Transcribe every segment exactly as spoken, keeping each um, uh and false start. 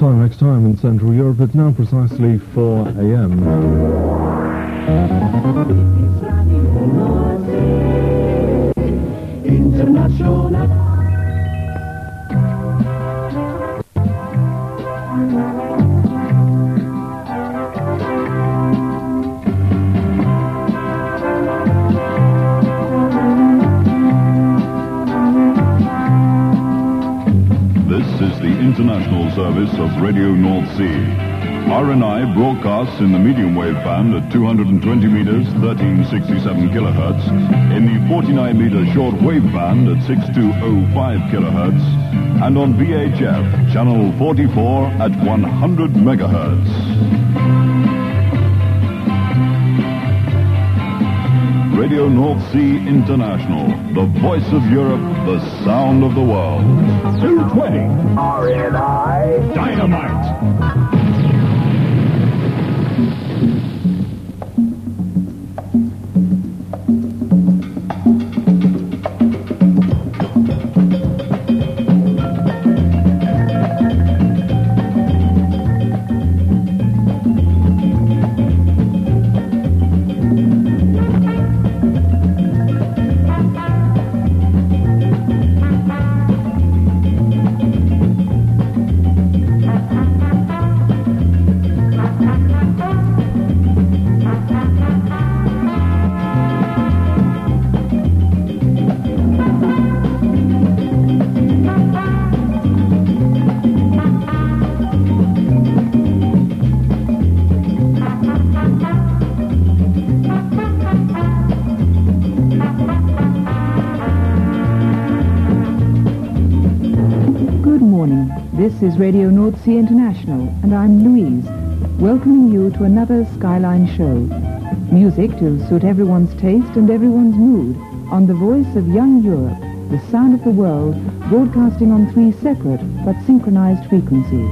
Timex time in Central Europe. It's now precisely four a m. International. International service of Radio North Sea. R N I broadcasts in the medium wave band at two hundred twenty meters, thirteen sixty-seven kilohertz, in the forty-nine meter short wave band at six two oh five kilohertz, and on V H F, channel forty-four at one hundred megahertz. Radio North Sea International, the voice of Europe, the sound of the world. two twenty. R N I. Dynamite. This is Radio North Sea International, and I'm Louise, welcoming you to another Skyline show. Music to suit everyone's taste and everyone's mood, on the voice of young Europe, the sound of the world, broadcasting on three separate but synchronized frequencies.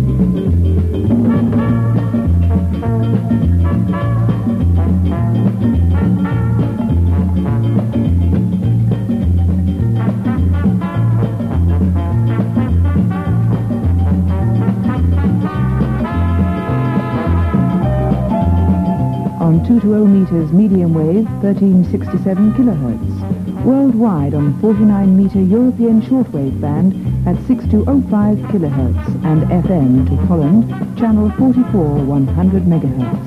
On two twenty meters medium wave, thirteen sixty-seven kilohertz. Worldwide on forty-nine meter European shortwave band at six two oh five kilohertz, and F M to Holland, channel forty-four, one hundred megahertz.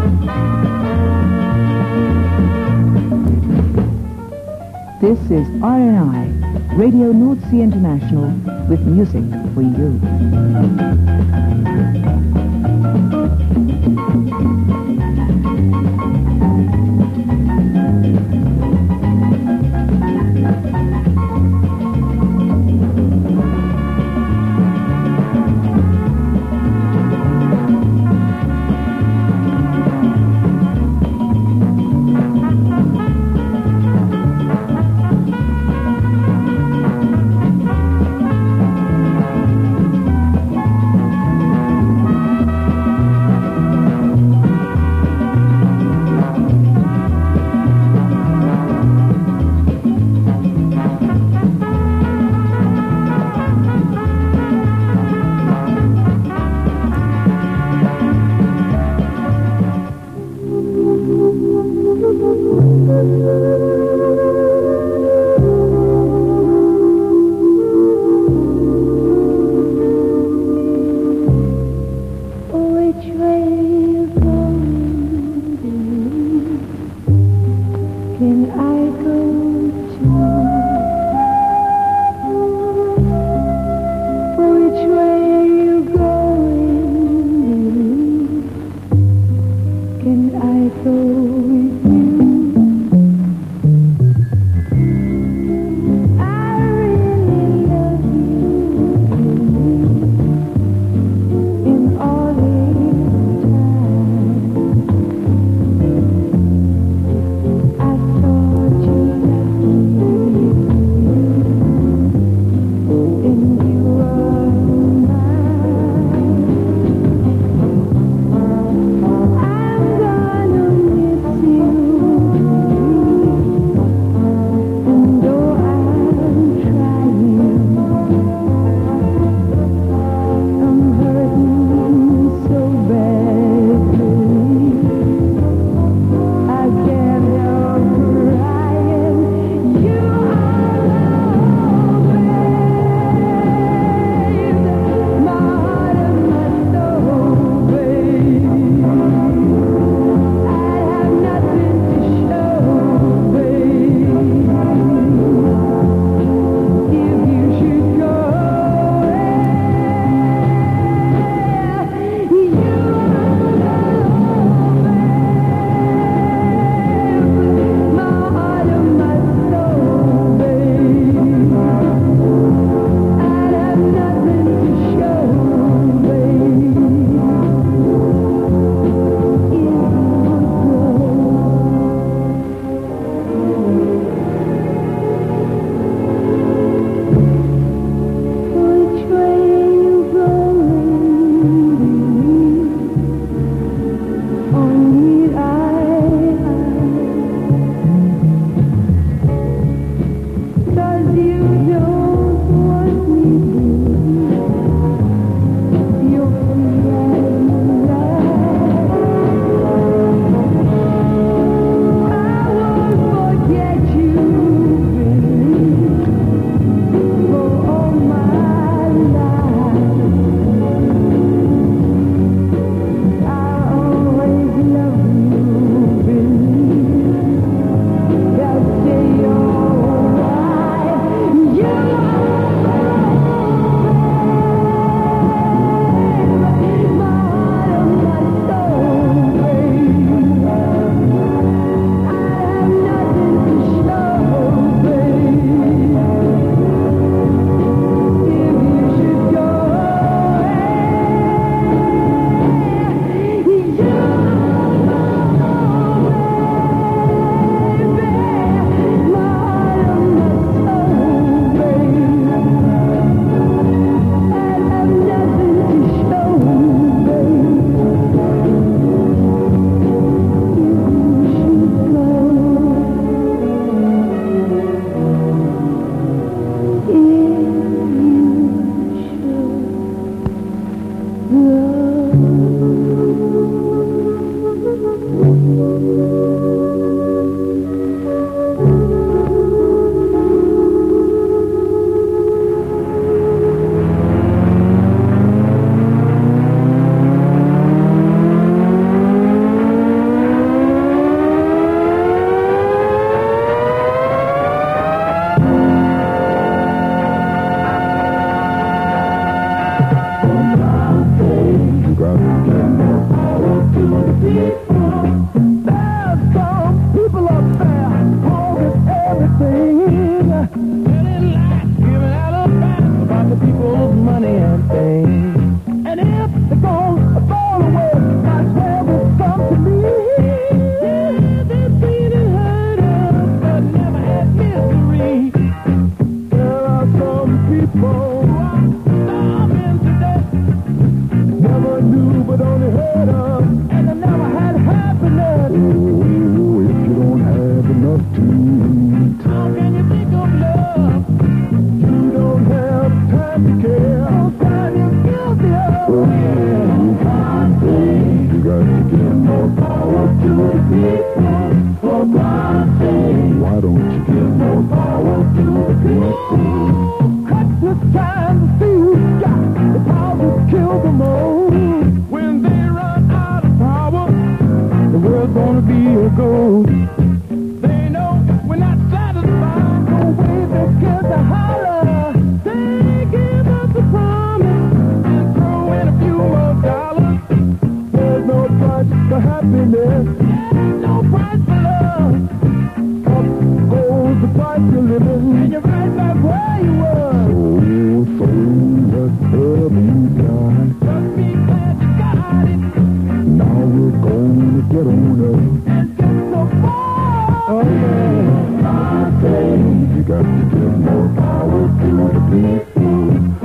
This is R N I, Radio North Sea International, with music for you. got to give more power to the people. There's some people up there holding everything. Telling lies, giving out a facts about the people's money and things. And if they're gonna fall away, that's where will come to me. Yeah, they've seen and heard of, but never had mystery. There are some people who are starving to death. Never knew, but only heard of, and they never had happiness. Oh, if you don't have enough to eat, how can you think of love? You don't have time to care. No time you're guilty of. Oh, you got to give more power to the people. For God's sake, why don't you give more power to the people? Cut this time to see who's got the power to kill the most. When they run out of power, the world's gonna be a ghost. They know we're not satisfied, no way they get to holler. They give us a promise and throw in a few more dollars. There's no price for happiness, there's no price for love. Up goes the price you're living, and you're right back where you were. Oh, so whatever you got, just be glad you got it. Now we're gonna get on up and get so far. Oh yeah, you got to give more power to the people.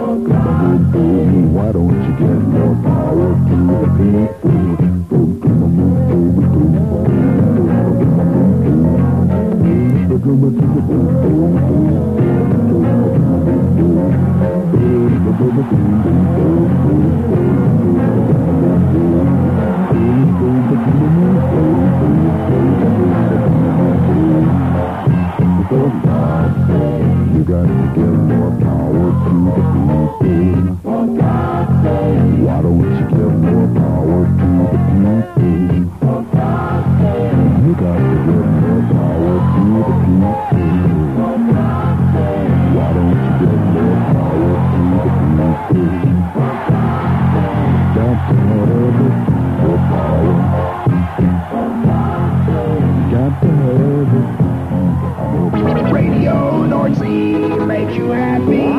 Why don't you give more power to the people? You got to give more power to the people. For God's sake, why don't you give more power to the people? For God's sake, you got to give more power to the people. For God's sake, why don't you give more power to the people? For God's sake, got to have it, more power. For God's sake, got to have it. Radio North Sea makes you happy.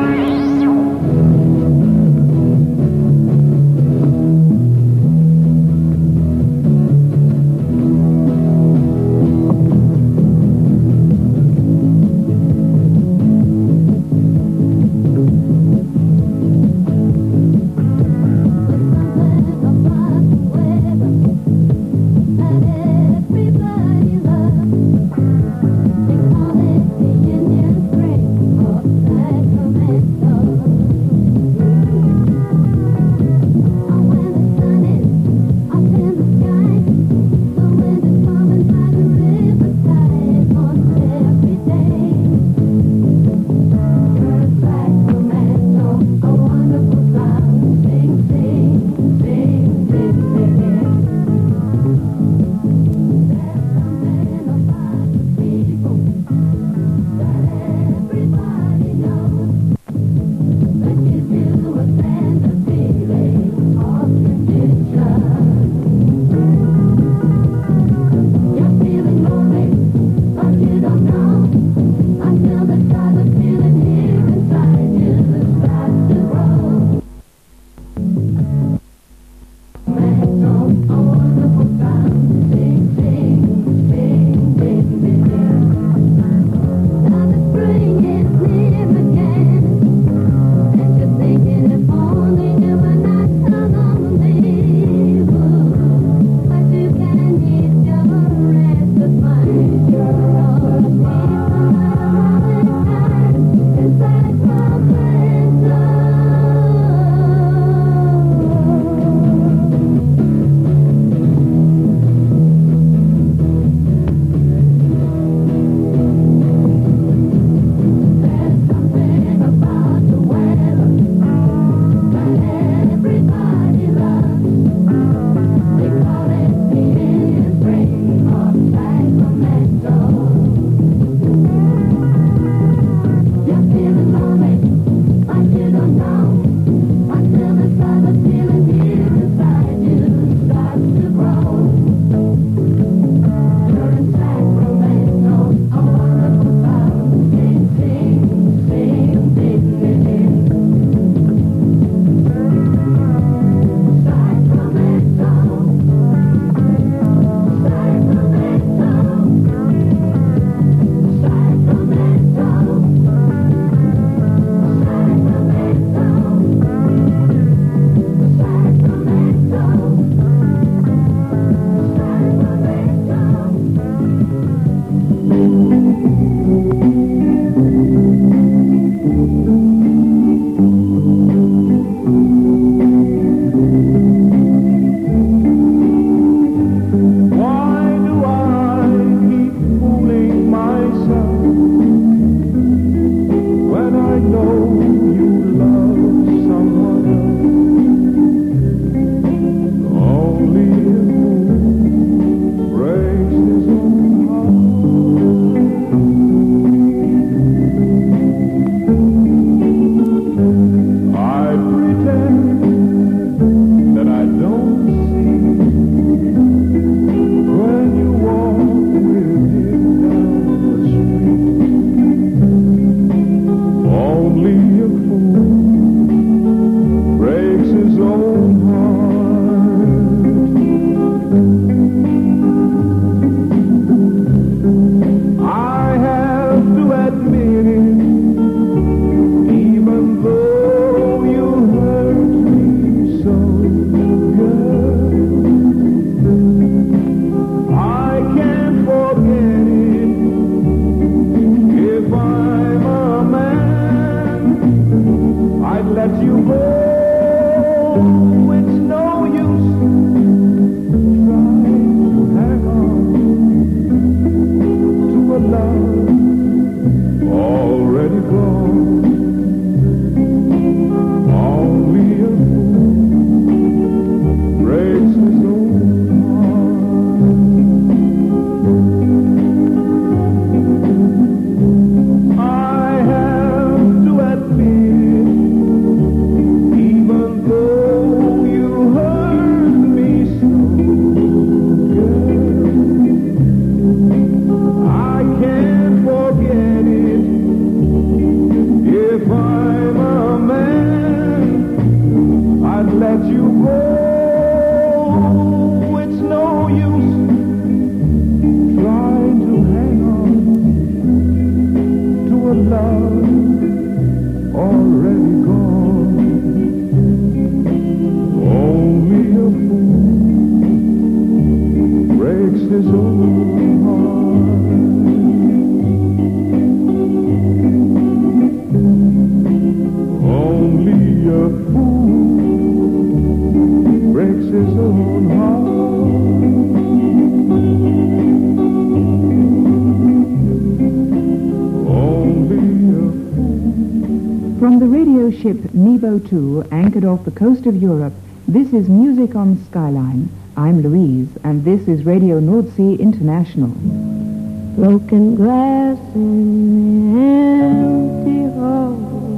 From the radio ship Nebo two, anchored off the coast of Europe, this is Music on Skyline. I'm Louise, and this is Radio North Sea International. Broken glass in the empty hall,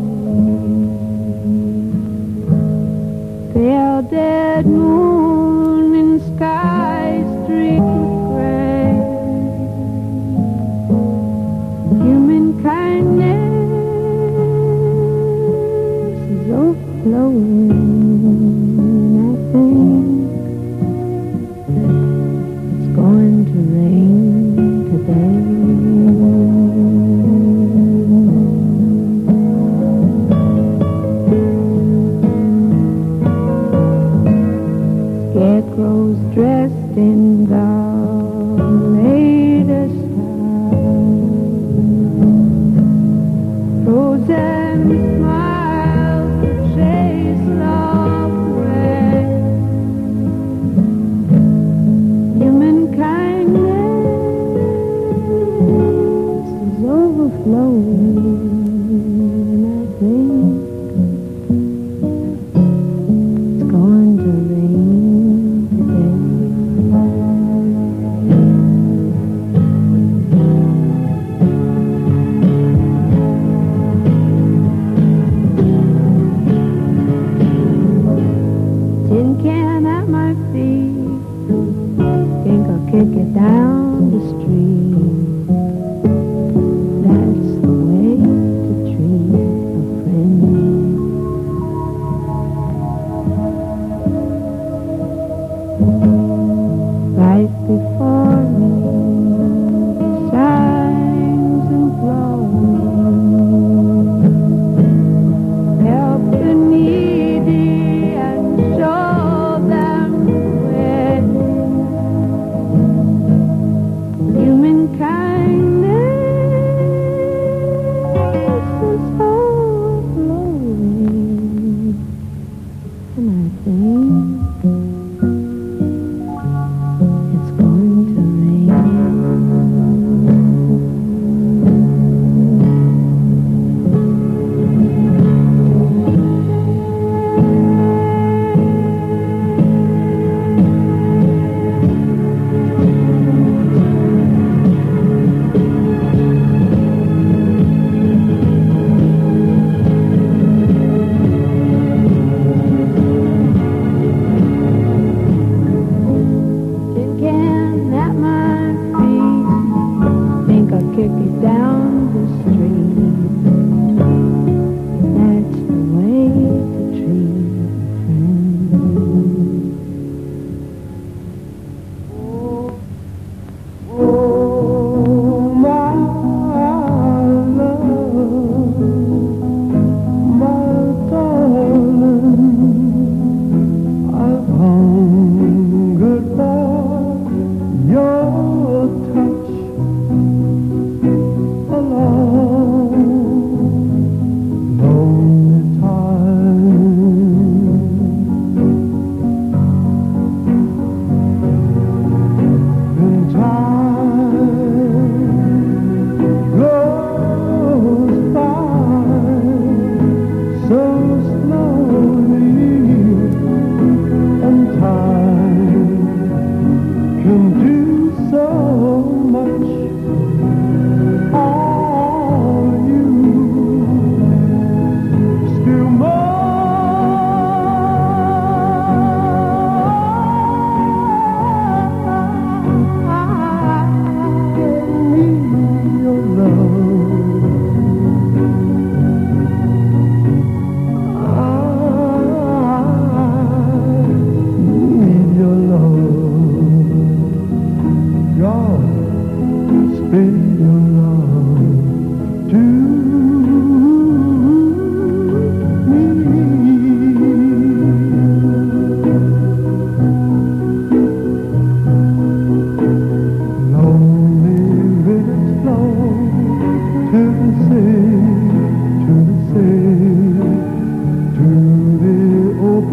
pale dead moon in sky streaked with gray, human kindness is overflowing. I think it's going to rain today. Scarecrows dressed in the latest style, frozen smiles to chase love away. Human kindness is overflowing, and I think it's going to rain today. Tin can at my feet, think I'll kick it down the street. That's the way to treat a friend. Right before me, shines and flows. Help the needy and show them the way.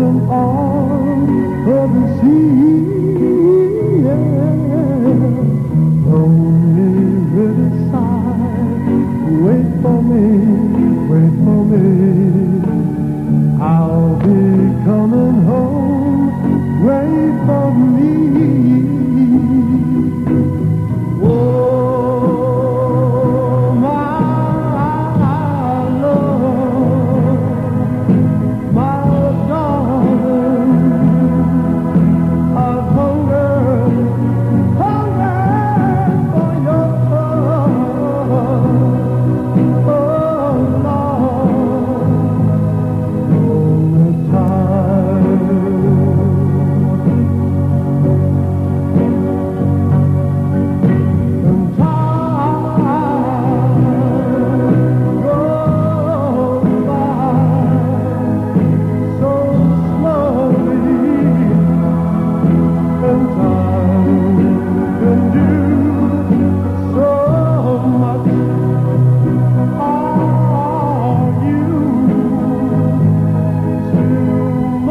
open arms of the sea. Yeah. Lonely riverside, wait for me, wait for me. I'll be coming home, wait for me. Oh, my love, my darling, I've hungered, hungered for your love. Oh, Lord, the time. And time goes by so slowly, and time can do so much. Are you too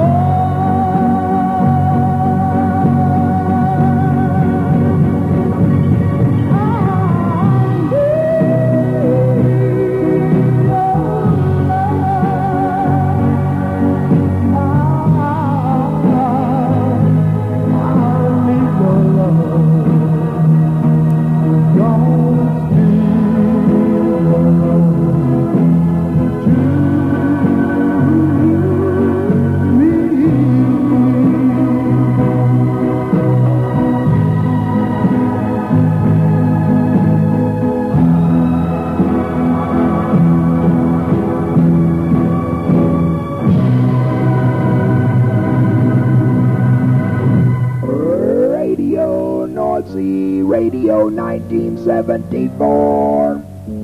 Radio North Sea Radio nineteen seventy-four.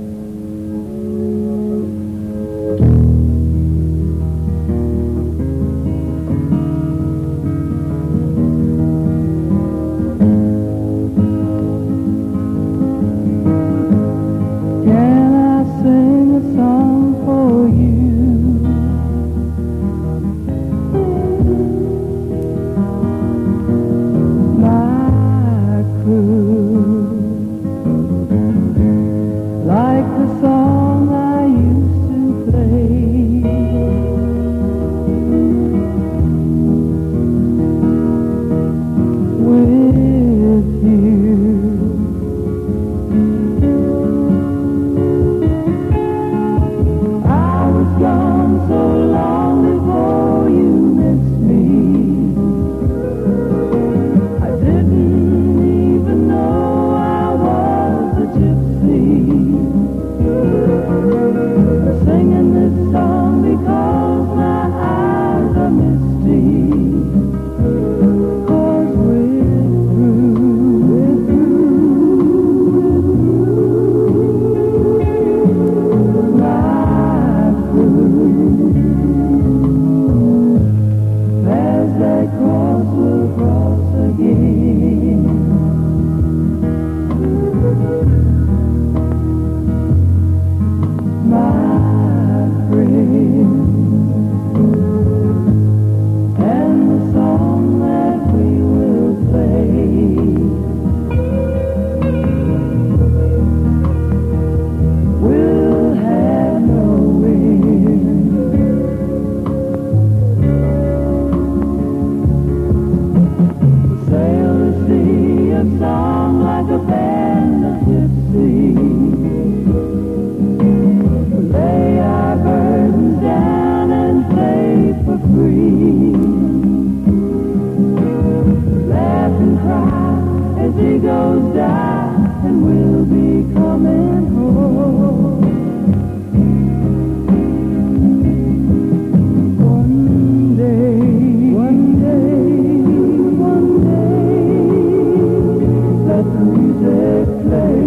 Can I sing a song for you? My crew, like the song I used to play. With you, I was gone so long before you missed me. I didn't even know I was a gypsy. I'm singing this song because my eyes are misty. 'Cause we're through, we're through, my crew. As they cross, we'll cross again. My friend, and the song that we will play will have no end. Sail the sea of song like a band of gypsies. Lay our burdens down and play for free. Laugh and cry as egos die, and we'll be coming home. One day, one day, one day, let the music play.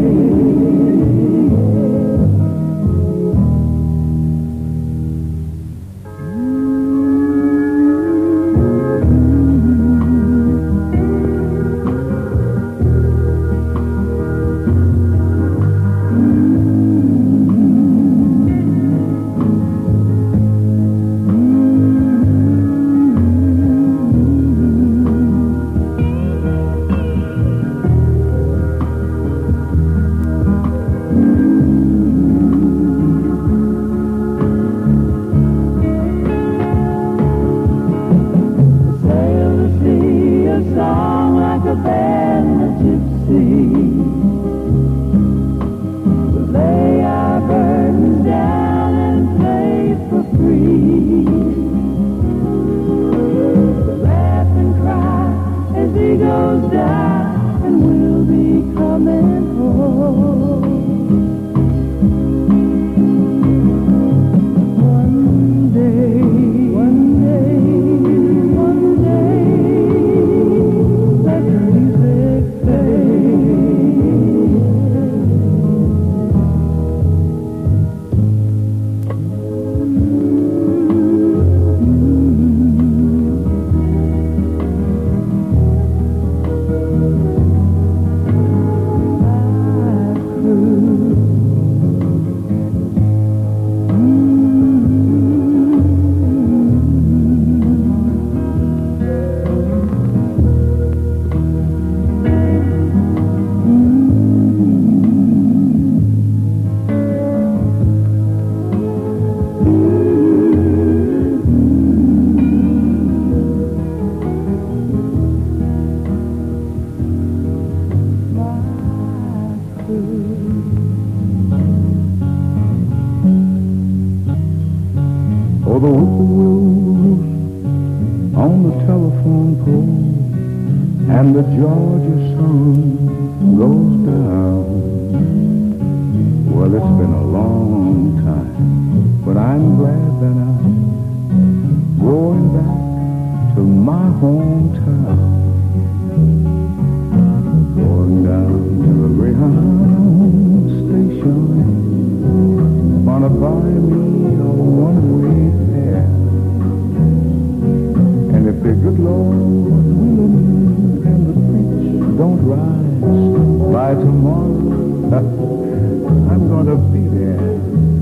One day, one day, one day, that music For the whippoorwills on the telephone pole and the Georgia sun goes down. Well, it's been a long time, but I'm glad that I'm going back to my hometown. Going down to the Greyhound station, gonna buy me a one-way fare. And if the good Lord willing and the creeks don't rise by tomorrow, I'm gonna be there.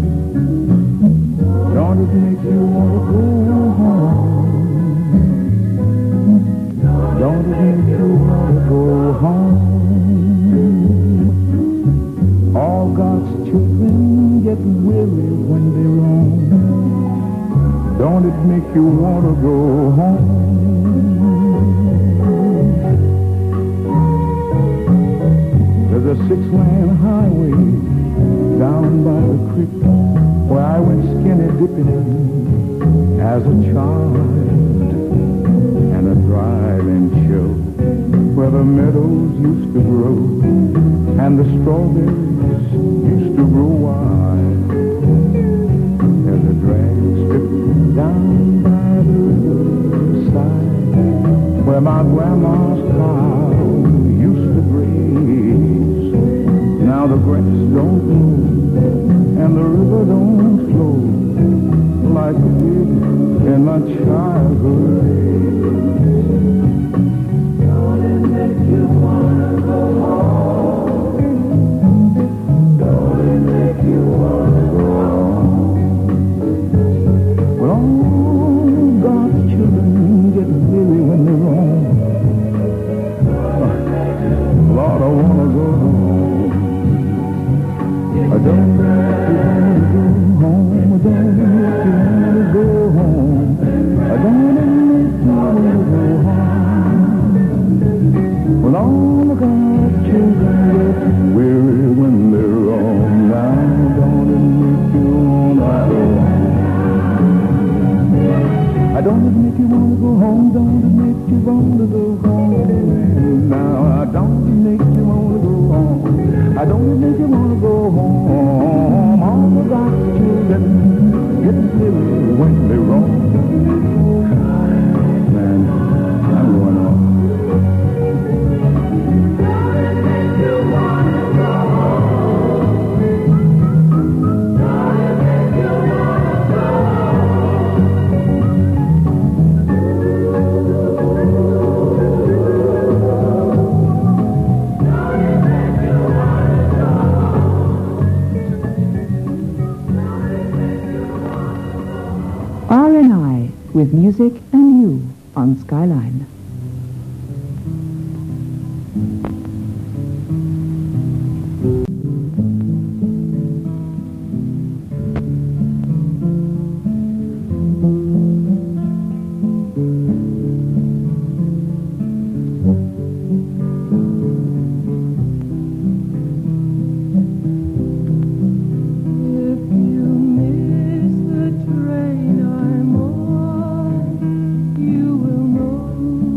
Don't it make you want to go home? Don't it make you want to go home? All God's children get weary when they roam. Don't it make you want to go home? There's a six-lane highway down by the creek where I went skinny dipping as a child, and a drive-in show where the meadows used to grow and the strawberries used to grow wild. There's a drag strip down by the riverside where my grandma's cow used to graze. Now the grass don't move and the river don't flow like it did in my childhood days. Don't it make you wanna go home? Don't it make you wanna go home? Well, all God's children get weary when they're wrong. Lord, I wanna go home. I don't make you wanna go home. I don't make you wanna go home. I don't make you wanna go home. Well, all of God's children get weary when they're wrong. Now, don't it make you wanna go home? I don't it make you wanna go home. Don't it make you wanna go home? Now, I don't it make you wanna go home. I don't it make you wanna go home. All of God's children get weary when they're wrong. Man, I'm going on. R and I with music and you on Skyline. You will know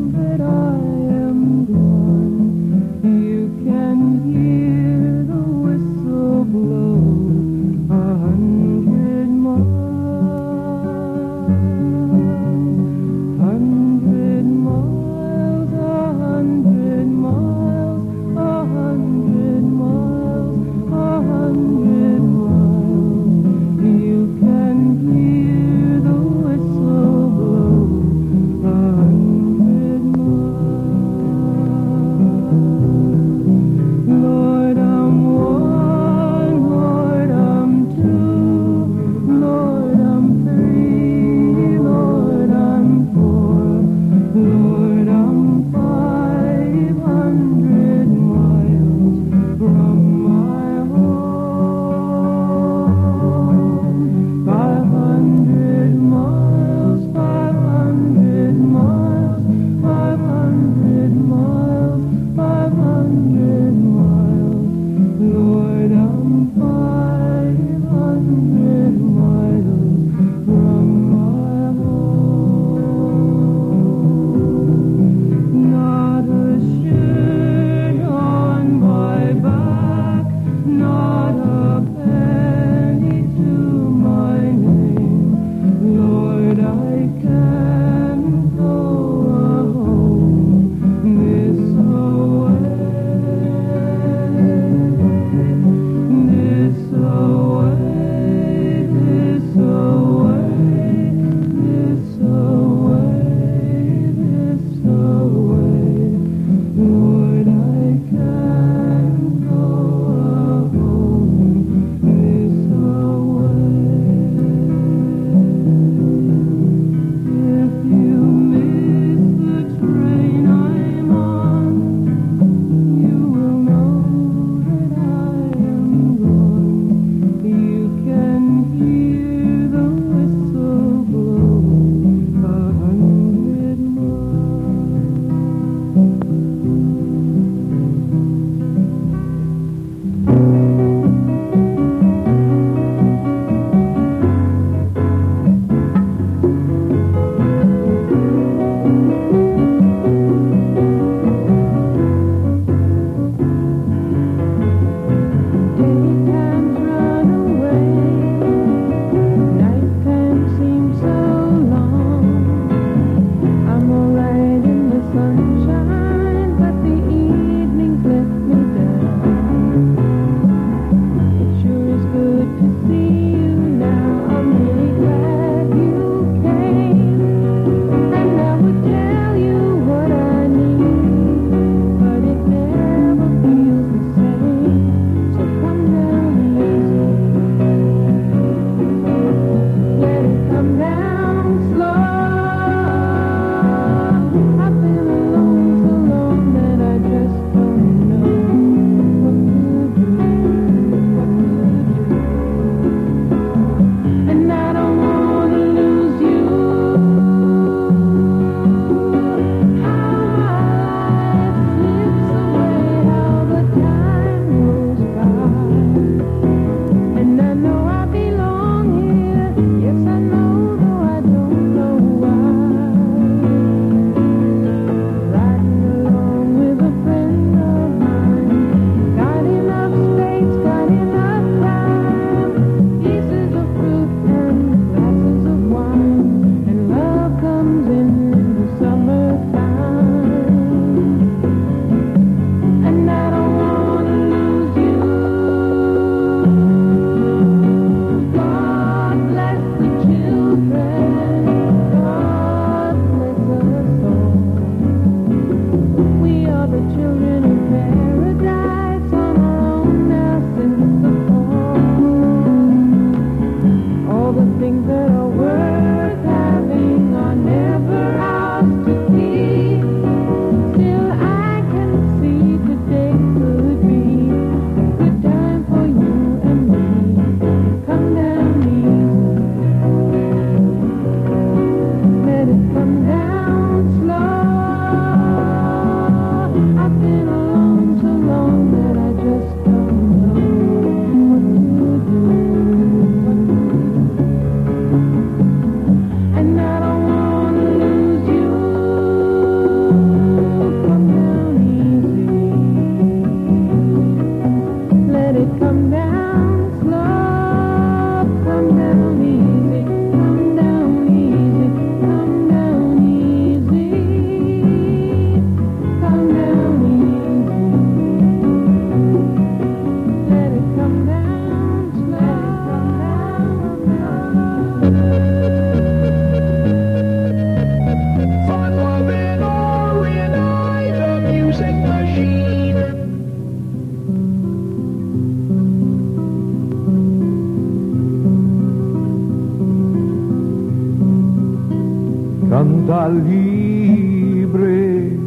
canta libre.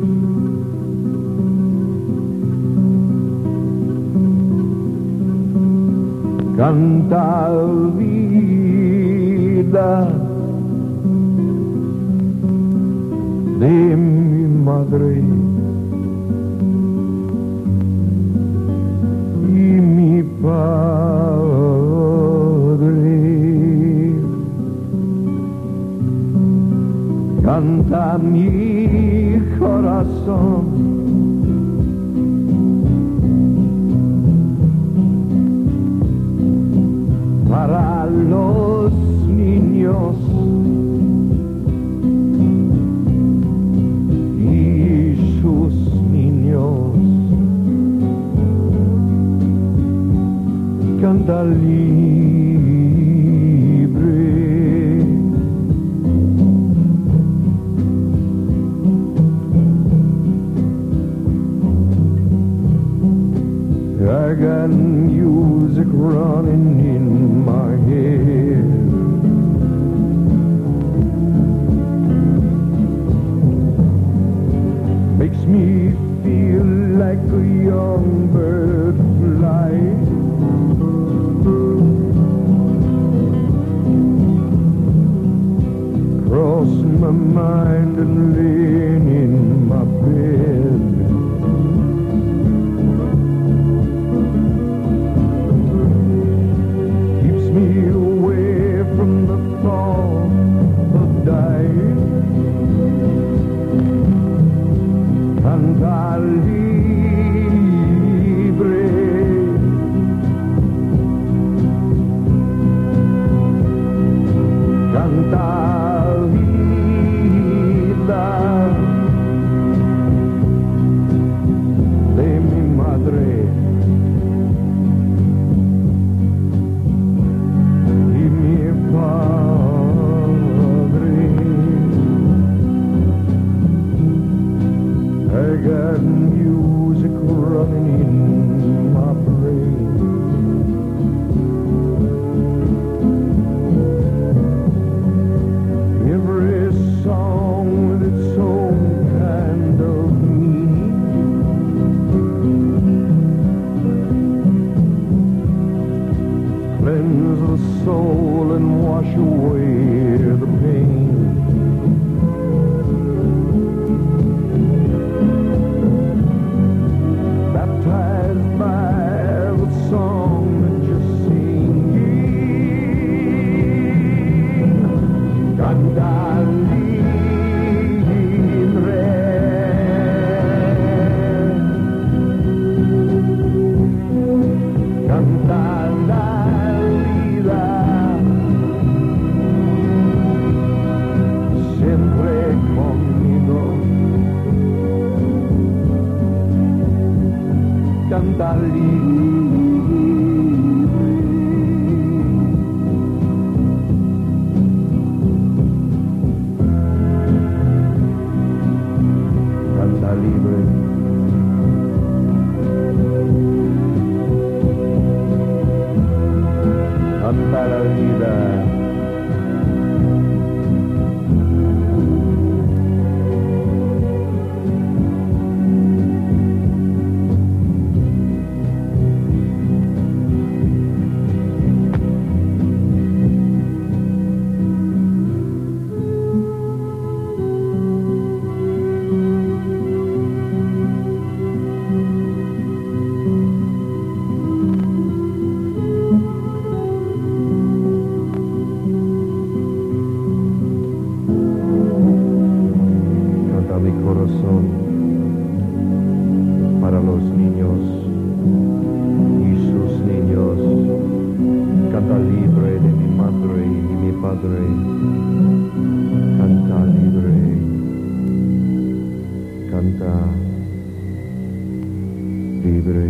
Canta vida de mi madre y mi padre. Canta mi corazón para los niños y sus niños. Canta libre. I got music running in my head. Makes me feel like a young bird flying. Cross my mind and laying in my bed. Canta libre. Canta vida de mi madre y mi padre. I got music running in my brain. Every song with its own kind of meaning. Cleanse the soul and wash away the pain. Canta libre. Canta libre. Canta la vida. Para los niños y sus niños, canta libre de mi madre y mi padre, canta libre, canta libre.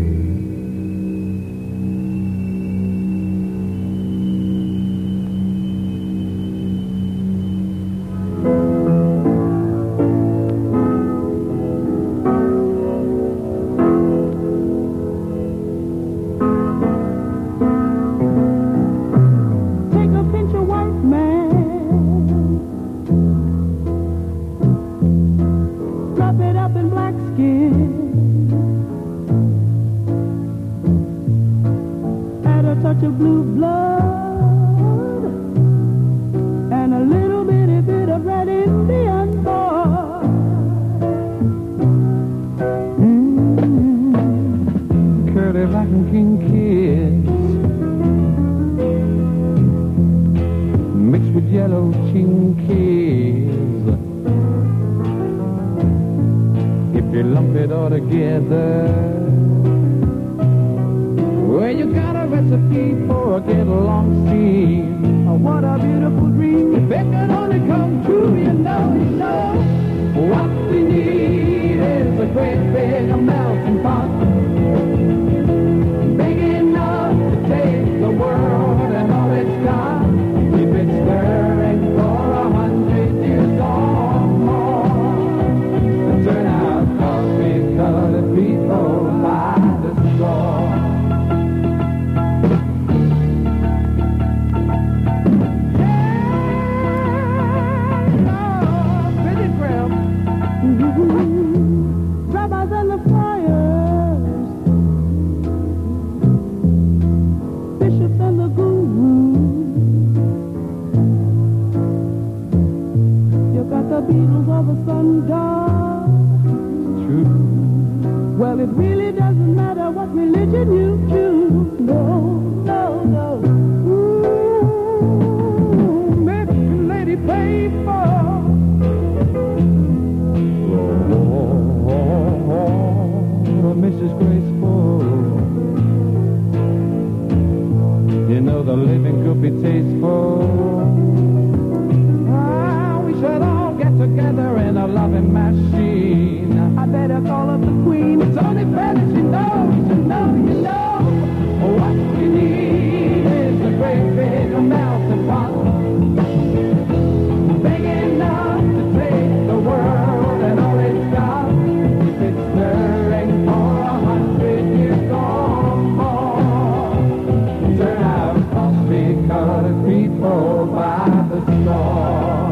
of blue blood and a little bitty bit of red Indian boy. Mm-hmm. Curly black and king kids mixed with yellow chinkies. If you lump it all together, well, you got a recipe for a get-along scene. Oh, what a beautiful dream. If it could only come true, you know, you know. What we need is a great big melting pot, big enough to take the world and all it's got. Keep it stirring for a hundred years or more. Turn out coffee-colored people by the store. Rabbis and the friars, bishops and the gurus. You got the Beatles or the sun god. True. Well, it really doesn't matter what religion you choose. No, no, no. Ooh, Mexican lady paper. Missus Graceful, you know the living could be tasteful. Ah, we should all get together in a loving machine. I better call up the queen. It's only fair that you know, you know, you know. What we need is a great big melting pot, big enough to take the world and all it's got. If it's stirring for a hundred years or more, turn out coffee-colored people by the store.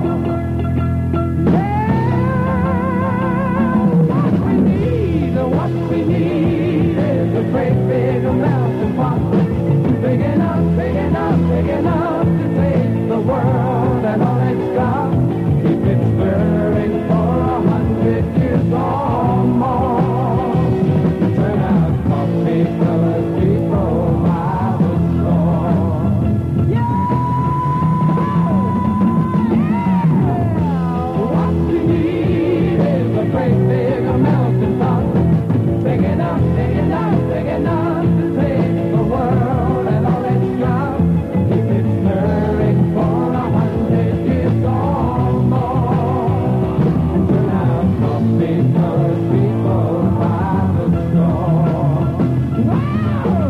Yeah, what we need, what we need is a great big melting pot, big enough, big enough, big enough to take the world and all it's got. Keep it stirring for a hundred years or more. Turn out coffee-colored people by the store. Yeah! Yeah! What we need is a great big melting pot, big enough, big enough, big enough to take the world and all it's got. Keep it stirring for a hundred years or more. Turn out coffee-colored people by the store. Wow!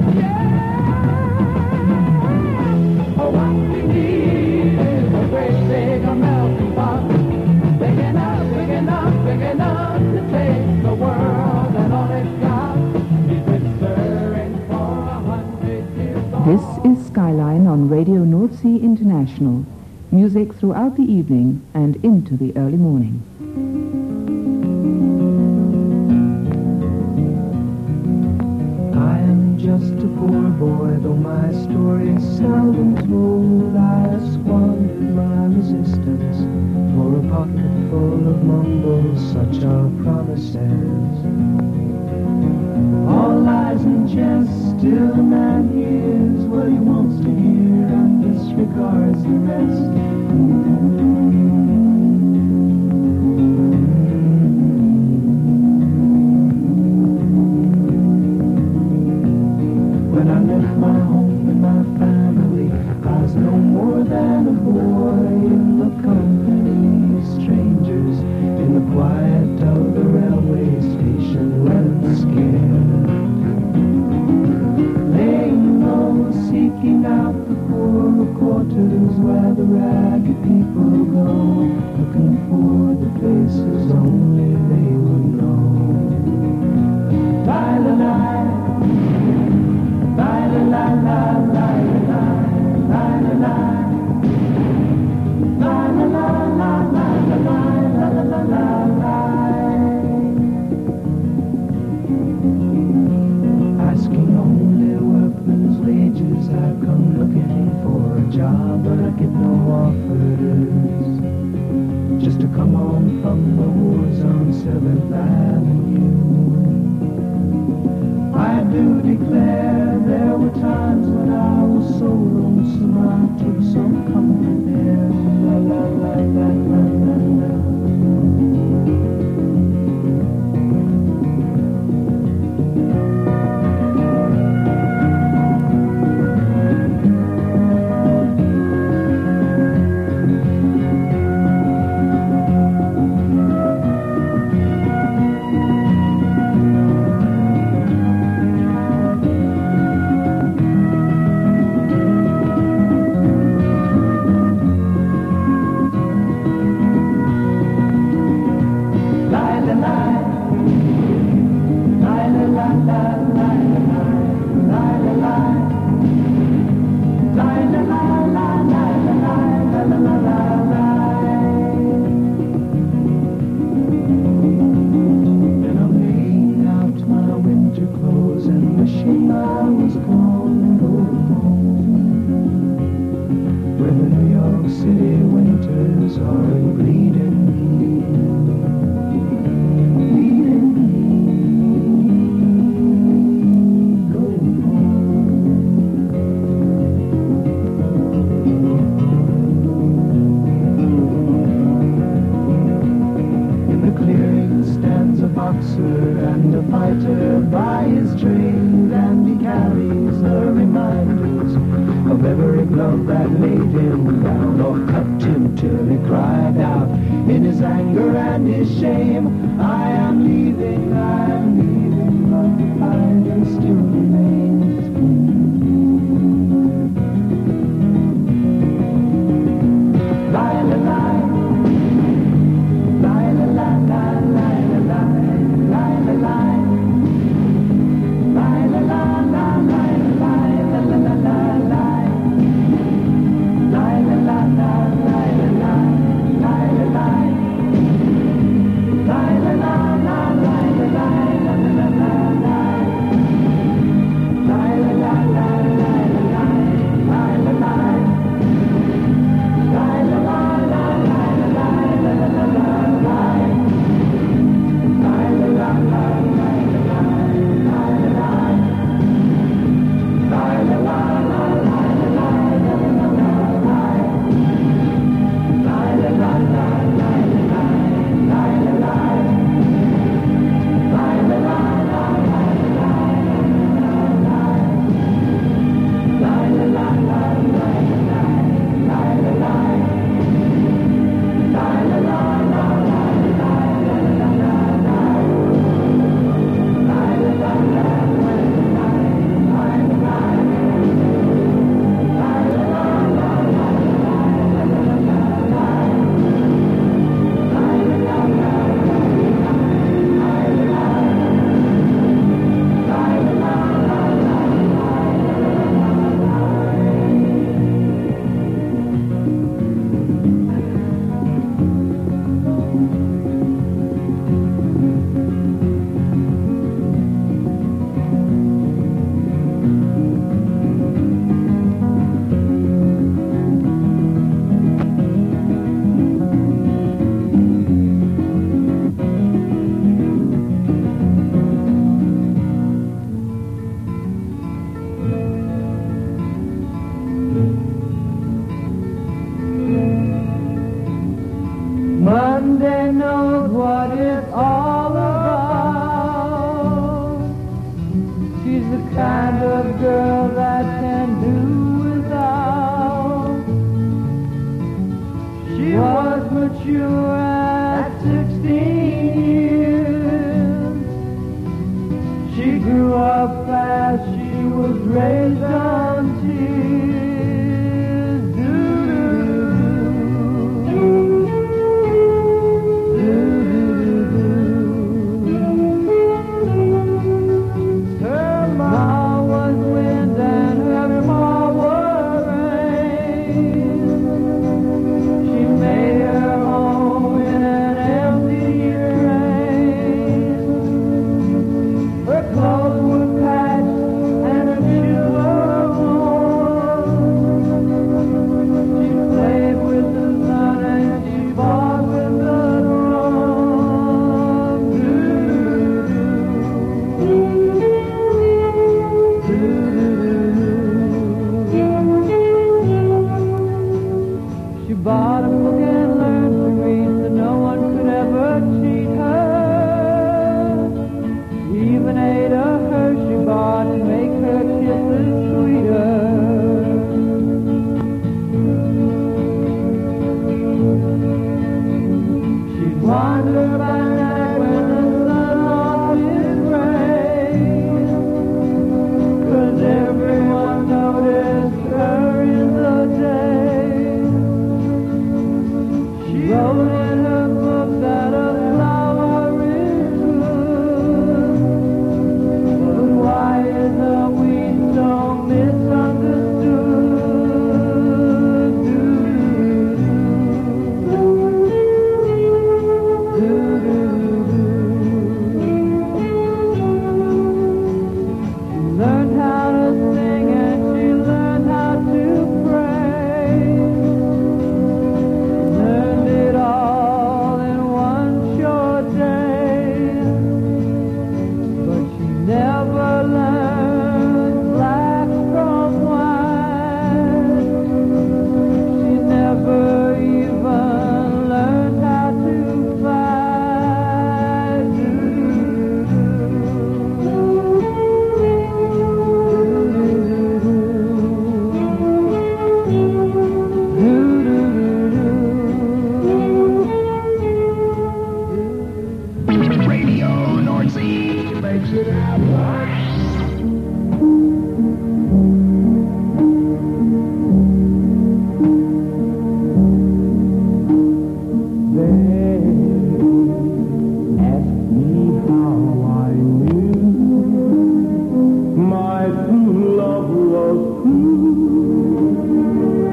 Yeah! Oh, what we need is a great big melting pot, big enough, big enough, big enough to take the world and all it's got. Keep it stirring for a hundred years or This is Skyline on Radio North Sea International. Music throughout the evening and into the early morning. I am just a poor boy, though my story is seldom told. I squandered my resistance for a pocket full of mumbles, such are promises. All lies and jest, still a man hears what he wants to hear and disregards the rest. When I left my home and my family, I was no more than a boy in the company of strangers, in the quiet of the railway station, running scared. Laying low, seeking out the poorer quarters where the ragged people go. sweeter than you. I do declare there were times when I was so lonesome I took some comfort there. La la la la la la la. La la la la la la la. Wander by night when the sun off is gray. 'Cause everyone noticed her in the day. She wrote in her book that a flower is good. But why is a weed so misunderstood? Learned how to sing and she learned how to pray. Learned it all in one short day. But she never learned black from white. She never even learned how to fight. Radio Nordsee makes it happen. They asked me how I knew my true love was true. Oh,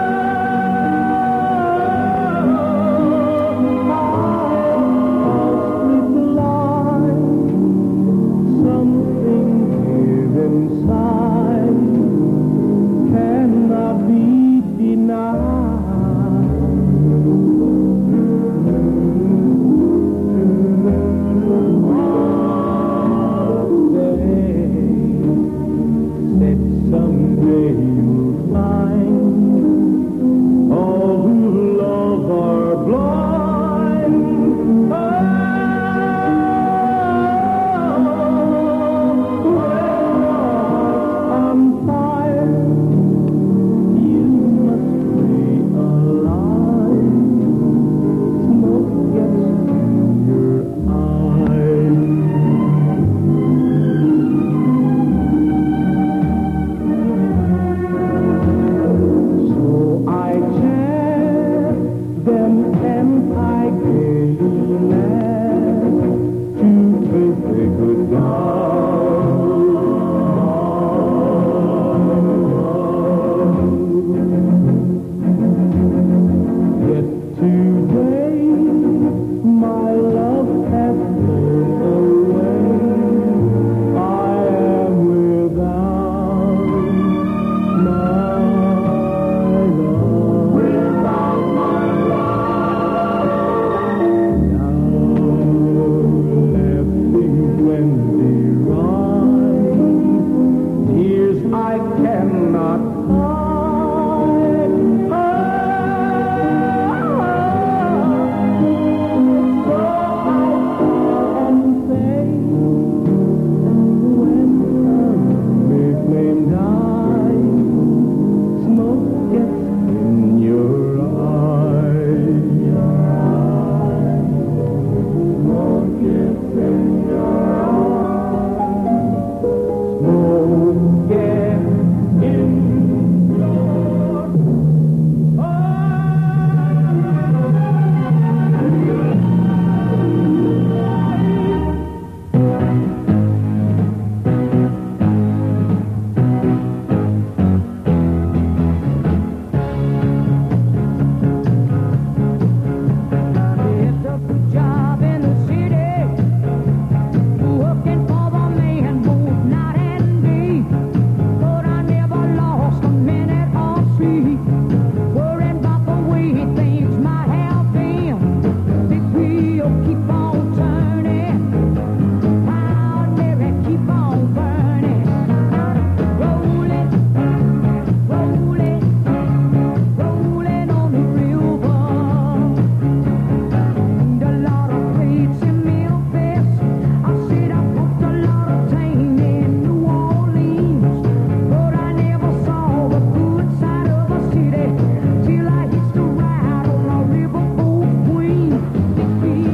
sleep line, something here inside cannot be denied. Said someday you'll find all who love are blind. Oh, I'm tired. You must stay alive. Smoke gets in your eyes. So I chant them and I gaily laugh to bid a good Yet today my love has flown away. I am without my love. Without my love. Now left in Wendy Ride. Tears I cannot hide. So I can say when the flame dies, smoke gets in your eyes. Smoke gets in your eyes. Smoke gets in your Picked up a job in the city, working for the man both night and day. But I never lost a minute of sleep, worrying about the way things might have been. Big wheel keep on turning, proud Mary keep on burning. Rolling, rolling, rolling on the river. A lot of plates in Memphis. I said I pumped a lot of tame in New Orleans, but I never saw the good side of a city till I hitched a ride on a riverboat queen. Big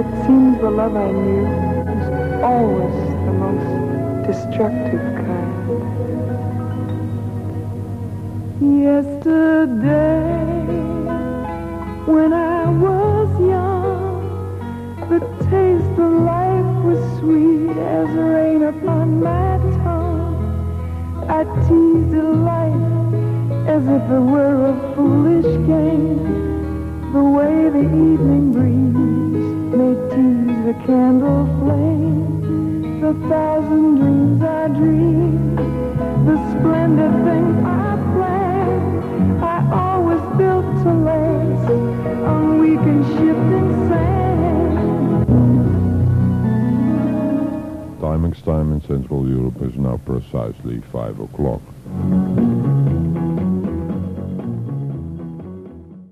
It seems the love I knew was always the most destructive kind. Yesterday, when I was young, the taste of life was sweet as rain upon my tongue. I teased life as if it were a foolish game. The way the evening breeze may tease the candle flame, the thousand dreams I dreamed, the splendid things I planned, I always built to last on weak and shifting sand. Timing's time in Central Europe is now precisely five o'clock.